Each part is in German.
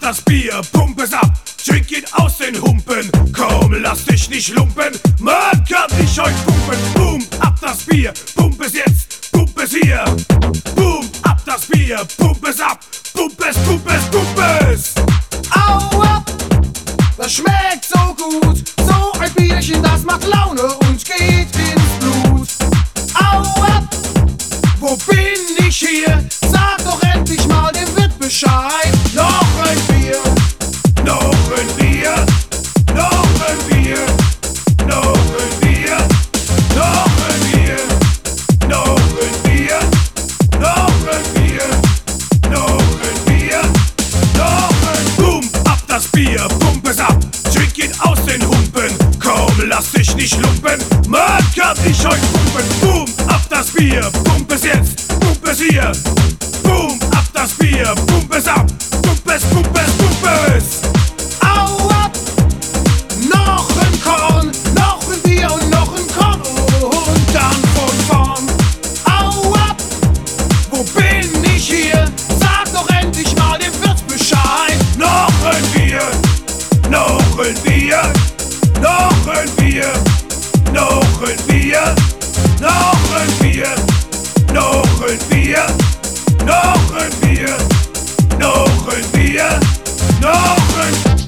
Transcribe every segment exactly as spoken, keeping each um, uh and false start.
das Bier, pump es ab, trink ihn aus den Humpen. Komm, lass dich nicht lumpen, man kann dich euch pumpen. Boom, ab das Bier, pump es jetzt, pump es hier. Boom, ab das Bier, pump es ab, pump es, pump es, pump es. Au ab, das schmeckt so gut, so ein Bierchen, das macht Laune und geht ins Blut. Au ab, wo bin ich hier? Sag doch endlich mal dem Wirt Bescheid. Noch ein Bier, noch ein Bier, noch ein Bier, noch ein Bier, noch ein Bier, noch ein Bier, noch ein Bier, noch ein Bier, noch ein Boom, ab das Bier, pump es ab, trink ihn aus den Humpen. Komm, lass dich nicht lumpen, man kann dich euch pumpen. Boom, ab das Bier, pump es jetzt, pump es hier. Boom, ab das Bier, pump es ab, pump es, pump es, pump es. au ab, noch ein Korn, noch ein Bier und noch ein Korn und dann von vorn. Au ab, wo bin ich hier? Sag doch endlich mal dem Wirt Bescheid. Noch ein Bier, noch ein Bier, noch ein Bier, noch ein Bier, noch ein Bier, noch ein Bier, noch ein Bier, noch ein Bier, noch ein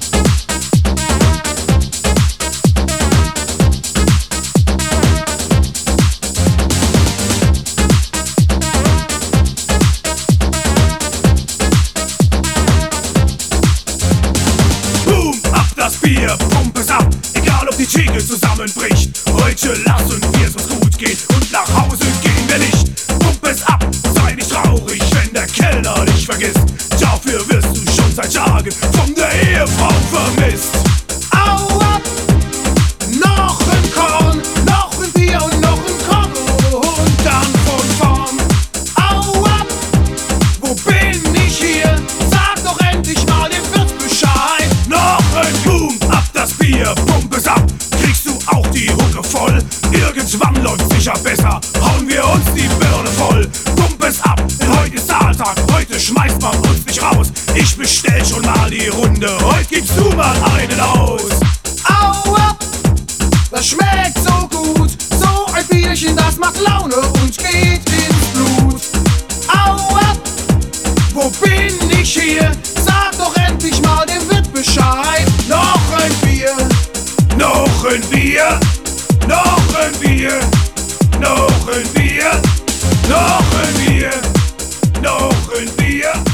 Boom, ab das Bier, pump es ab, egal ob die Theke zusammenbricht. Heute lassen wir es uns gut geht und nach Hause gehen wir nicht. Pump es ab, sei nicht traurig, wenn der Kellner dich vergisst. Dafür wirst du schon seit Tagen von der Ehefrau vermisst. Au ab, noch ein Korn, noch ein Bier und noch ein Korn und dann von vorn. Au ab, wo bin ich hier? Sag doch endlich mal dem Wirt Bescheid. Noch ein Boom, ab das Bier, pump es ab, kriegst du auch die Hucke voll. Irgendwann läuft sicher besser, hauen wir uns die Birne voll. Pump es ab, denn heute ist Zahltag, heute schmeißt man uns nicht raus. Ich bestell schon mal die Runde, heute gibst du mal einen aus. Au ab, das schmeckt so gut, so ein Bierchen, das macht Laune und geht ins Blut. Au ab, wo bin ich hier? Sag doch endlich mal dem Wirt Bescheid. Noch ein Bier, Noch ein Bier, noch ein Bier, noch ein Bier, noch ein Bier, noch ein Bier.